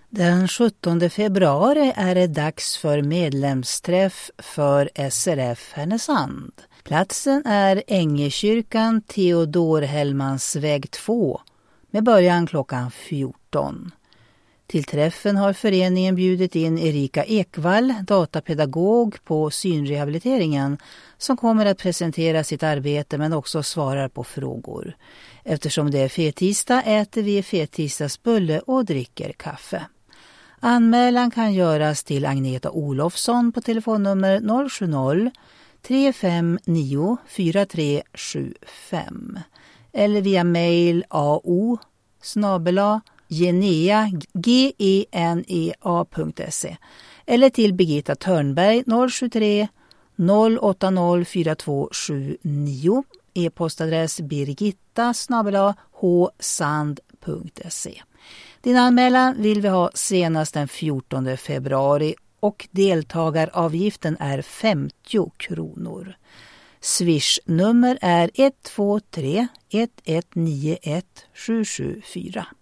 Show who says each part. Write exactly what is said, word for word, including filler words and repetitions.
Speaker 1: Den sjuttonde februari är det dags för medlemsträff för S R F Härnösand. Platsen är Ängekyrkan Theodor Hellmans väg två med början klockan fjorton. Till träffen har föreningen bjudit in Erika Ekvall, datapedagog på synrehabiliteringen, som kommer att presentera sitt arbete men också svarar på frågor. Eftersom det är fettisdag äter vi fettisdagsbulle och dricker kaffe. Anmälan kan göras till Agneta Olofsson på telefonnummer noll sju noll tre fem nio fyra tre sju fem eller via mail ao snabel-a genea g e n e a punkt se eller till Birgitta Törnberg noll sju tre noll åtta noll fyra två sju nio, e-postadress birgitta snabel-a h sand punkt se. Din anmälan vill vi ha senast den fjortonde februari och deltagaravgiften är femtio kronor. Swish-nummer är ett två tre ett ett nio ett sju sju fyra.